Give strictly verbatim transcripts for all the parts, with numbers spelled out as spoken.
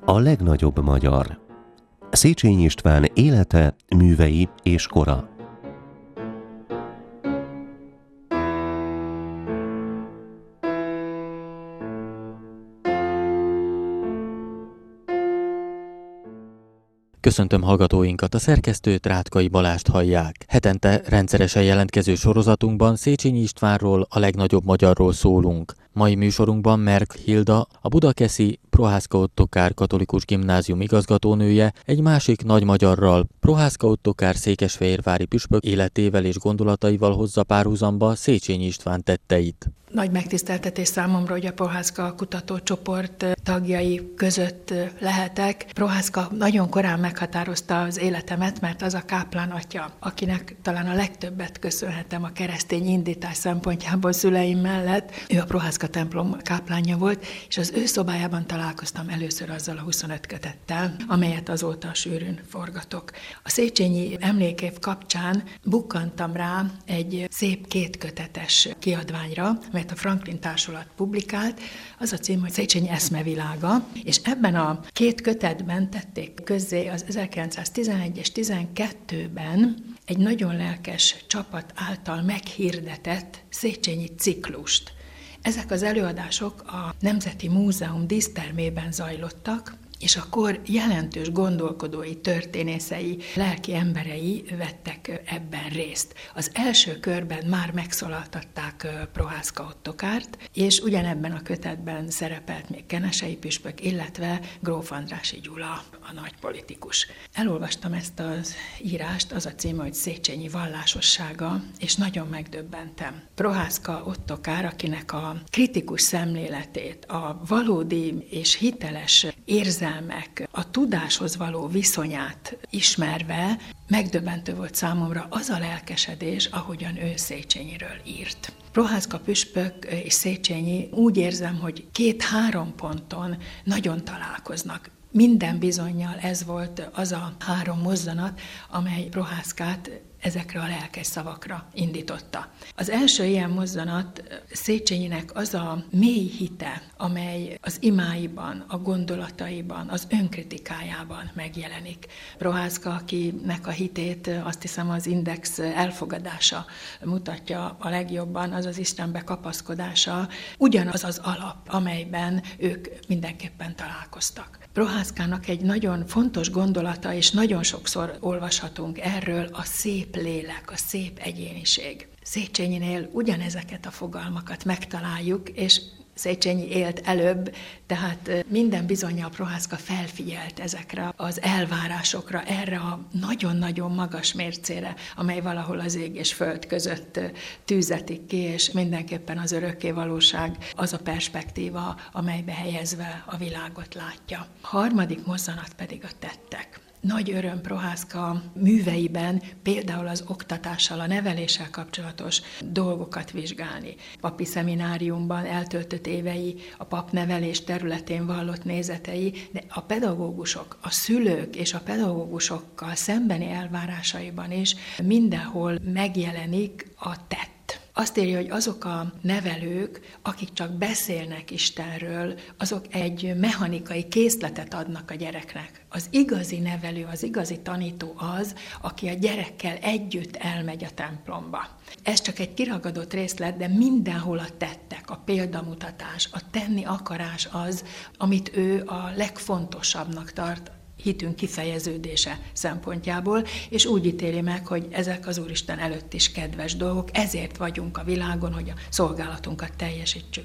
A legnagyobb magyar. Széchenyi István élete, művei és kora. Köszöntöm hallgatóinkat, a szerkesztőt, Rátkai Balást hallják. Hetente rendszeresen jelentkező sorozatunkban Széchenyi Istvánról, a legnagyobb magyarról szólunk. Mai műsorunkban Merk Hilda, a budakeszi Prohászka Ottokár Katolikus Gimnázium igazgatónője egy másik nagy magyarral, Prohászka Ottokár székesfehérvári püspök életével és gondolataival hozza párhuzamba Széchenyi István tetteit. Nagy megtiszteltetés számomra, hogy a Prohászka kutatócsoport tagjai között lehetek. Prohászka nagyon korán meghatározta az életemet, mert az a káplán atya, akinek talán a legtöbbet köszönhetem a keresztény indítás szempontjából szüleim mellett. Ő a Prohászka templom káplánja volt, és az ő szobájában találkoztam először azzal a huszonöt kötettel, amelyet azóta sűrűn forgatok. A Széchenyi emlékév kapcsán bukkantam rá egy szép kétkötetes kiadványra, mert a Franklin Társulat publikált, az a cím, hogy Széchenyi eszmevilága, és ebben a két kötetben tették közzé az ezerkilencszáztizenegy és tizenkettőben egy nagyon lelkes csapat által meghirdetett Széchenyi ciklust. Ezek az előadások a Nemzeti Múzeum dísztermében zajlottak, és a kor jelentős gondolkodói, történészei, lelki emberei vettek ebben részt. Az első körben már megszólaltatták Prohászka Ottokárt, és ugyanebben a kötetben szerepelt még Kenesei püspök, illetve Gróf Andrássy Gyula, a nagy politikus. Elolvastam ezt az írást, az a címe, hogy Széchenyi vallásossága, és nagyon megdöbbentem. Prohászka Ottokár, akinek a kritikus szemléletét, a valódi és hiteles érzelmet, a tudáshoz való viszonyát ismerve, megdöbbentő volt számomra az a lelkesedés, ahogyan ő Széchenyiről írt. Prohászka püspök és Széchenyi, úgy érzem, hogy két-három ponton nagyon találkoznak. Minden bizonnyal ez volt az a három mozzanat, amely Prohászkát ezekre a lelkes szavakra indította. Az első ilyen mozzanat Széchenyinek az a mély hite, amely az imáiban, a gondolataiban, az önkritikájában megjelenik. Prohászka, akinek a hitét azt hiszem az Index elfogadása mutatja a legjobban, az az Istenbe kapaszkodása, ugyanaz az alap, amelyben ők mindenképpen találkoztak. Prohászkának egy nagyon fontos gondolata, és nagyon sokszor olvashatunk erről, a szép lélek, a szép egyéniség. Széchenyinél ugyanezeket a fogalmakat megtaláljuk, és Széchenyi élt előbb, tehát minden bizonnyal Prohászka felfigyelt ezekre az elvárásokra, erre a nagyon-nagyon magas mércére, amely valahol az ég és föld között tűzetik ki, és mindenképpen az örökké valóság az a perspektíva, amelybe helyezve a világot látja. A harmadik mozzanat pedig a tettek. Nagy öröm Prohászka műveiben például az oktatással, a neveléssel kapcsolatos dolgokat vizsgálni. Papi szemináriumban eltöltött évei, a papnevelés területén vallott nézetei, de a pedagógusok, a szülők és a pedagógusokkal szembeni elvárásaiban is mindenhol megjelenik a tett. Azt írja, hogy azok a nevelők, akik csak beszélnek Istenről, azok egy mechanikai készletet adnak a gyereknek. Az igazi nevelő, az igazi tanító az, aki a gyerekkel együtt elmegy a templomba. Ez csak egy kiragadott részlet, de mindenhol a tettek, a példamutatás, a tenni akarás az, amit ő a legfontosabbnak tart hitünk kifejeződése szempontjából, és úgy ítéli meg, hogy ezek az Úristen előtt is kedves dolgok, ezért vagyunk a világon, hogy a szolgálatunkat teljesítsük.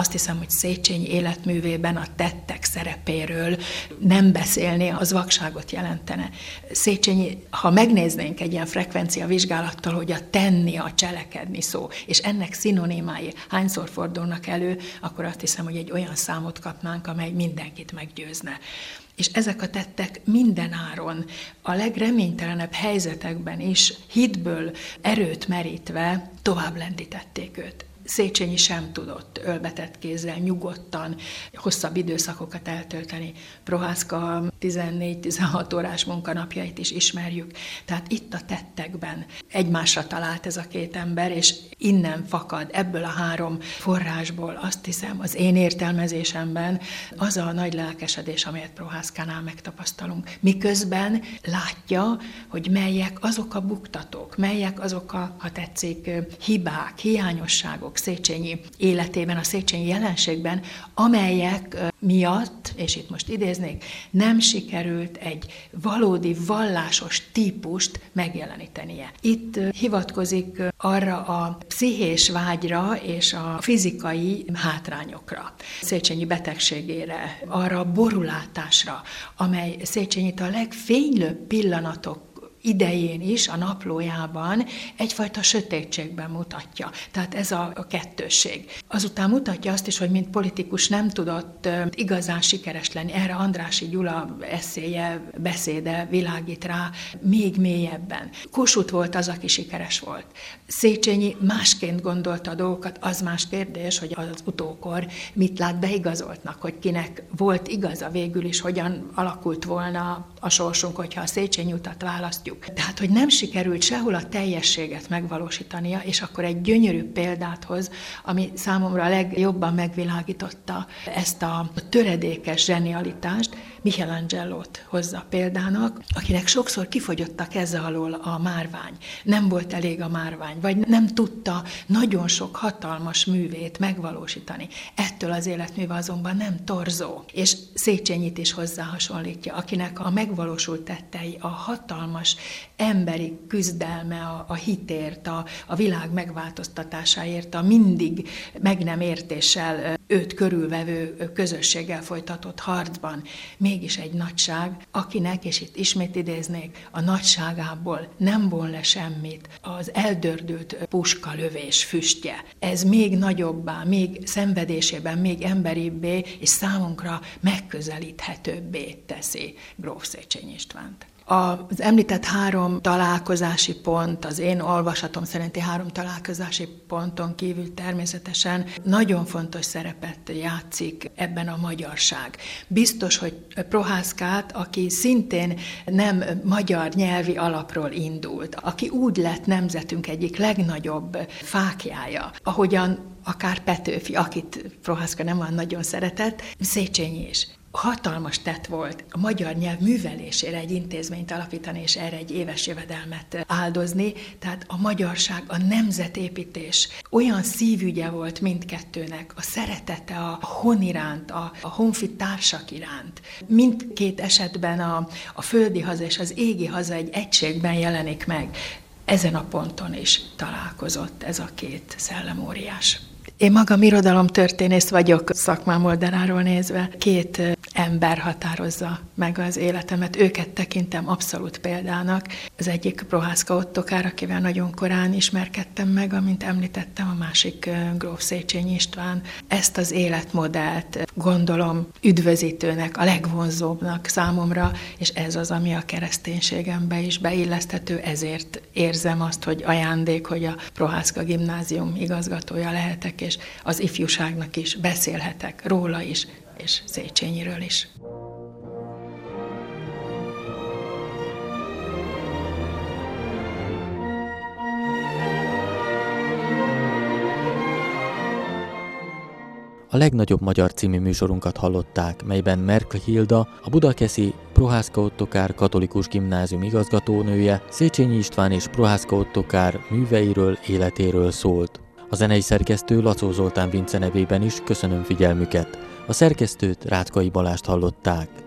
azt hiszem, hogy Széchenyi életművében a tettek szerepéről nem beszélni, az vakságot jelentene. Széchenyi, ha megnéznénk egy ilyen frekvencia vizsgálattal, hogy a tenni, a cselekedni szó, és ennek szinonimái hányszor fordulnak elő, akkor azt hiszem, hogy egy olyan számot kapnánk, amely mindenkit meggyőzne. És ezek a tettek mindenáron, a legreménytelenebb helyzetekben is hitből erőt merítve tovább lendítették őt. Széchenyi sem tudott ölbetett kézzel nyugodtan hosszabb időszakokat eltölteni. Prohászka tizennégy-tizenhat órás munkanapjait is ismerjük. Tehát itt a tettekben egymásra talált ez a két ember, és innen fakad, ebből a három forrásból azt hiszem az én értelmezésemben az a nagy lelkesedés, amelyet Prohászkánál megtapasztalunk. Miközben látja, hogy melyek azok a buktatók, melyek azok a, ha tetszik, hibák, hiányosságok Széchenyi életében, a Széchenyi jelenségben, amelyek miatt, és itt most idéznék, nem sikerült egy valódi vallásos típust megjelenítenie. Itt hivatkozik arra a pszichés vágyra és a fizikai hátrányokra, Széchenyi betegségére, arra a borulátásra, amely Széchenyit a legfénylőbb pillanatok idején is, a naplójában egyfajta sötétségben mutatja. Tehát ez a, a kettősség. Azután mutatja azt is, hogy mint politikus nem tudott uh, igazán sikeres lenni. Erre Andrássy Gyula eszéje, beszéde világít rá még mélyebben. Kossuth volt az, aki sikeres volt. Széchenyi másként gondolta a dolgokat, az más kérdés, hogy az utókor mit lát beigazoltnak, hogy kinek volt igaza végül is, hogyan alakult volna a sorsunk, hogyha a Széchenyi utat választjuk. Tehát, hogy nem sikerült sehol a teljességet megvalósítania, és akkor egy gyönyörű példát hoz, ami számomra a legjobban megvilágította ezt a töredékes zsenialitást, Michelangelo-t hozza példának, akinek sokszor kifogyott a keze alól a márvány. Nem volt elég a márvány, vagy nem tudta nagyon sok hatalmas művét megvalósítani. Ettől az életműve azonban nem torzó. És Széchenyit is hozzá hasonlítja, akinek a megvalósult tettei, a hatalmas emberi küzdelme a, a hitért, a, a világ megváltoztatásáért, a mindig meg nem értéssel őt körülvevő közösséggel folytatott harcban mégis egy nagyság, akinek, és itt ismét idéznék, a nagyságából nem von le semmit az eldördült puskalövés füstje. Ez még nagyobbá, még szenvedésében, még emberibbé, és számunkra megközelíthetőbbé teszi gróf Széchenyi Istvánt. Az említett három találkozási pont, az én olvasatom szerinti három találkozási ponton kívül természetesen nagyon fontos szerepet játszik ebben a magyarság. Biztos, hogy Prohászkát, aki szintén nem magyar nyelvi alapról indult, aki úgy lett nemzetünk egyik legnagyobb fáklyája, ahogyan akár Petőfi, akit Prohászka nem olyan nagyon szeretett, Széchenyi is. Hatalmas tett volt a magyar nyelv művelésére egy intézményt alapítani, és erre egy éves jövedelmet áldozni. Tehát a magyarság, a nemzetépítés olyan szívügye volt mindkettőnek, a szeretete a hon iránt, a, a honfit társak iránt. Mindkét esetben a, a földi haza és az égi haza egy egységben jelenik meg. Ezen a ponton is találkozott ez a két szellemóriás. Én magam irodalomtörténész vagyok, szakmám oldaláról nézve. Két ember határozza meg az életemet, őket tekintem abszolút példának. Az egyik Prohászka Ottokár, akivel nagyon korán ismerkedtem meg, amint említettem, a másik gróf Széchenyi István. Ezt az életmodellt gondolom üdvözítőnek, a legvonzóbbnak számomra, és ez az, ami a kereszténységembe is beilleszthető, ezért érzem azt, hogy ajándék, hogy a Prohászka Gimnázium igazgatója lehetek, és az ifjúságnak is beszélhetek róla is, és Széchenyiről is. A legnagyobb magyar című műsorunkat hallották, melyben Merkl Hilda, a budakeszi Prohászka Ottokár katolikus gimnázium igazgatónője, Széchenyi István és Prohászka Ottokár műveiről, életéről szólt. A zenei szerkesztő Lacó Zoltán Vince nevében is köszönöm figyelmüket. A szerkesztőt, Rátkai Balást hallották.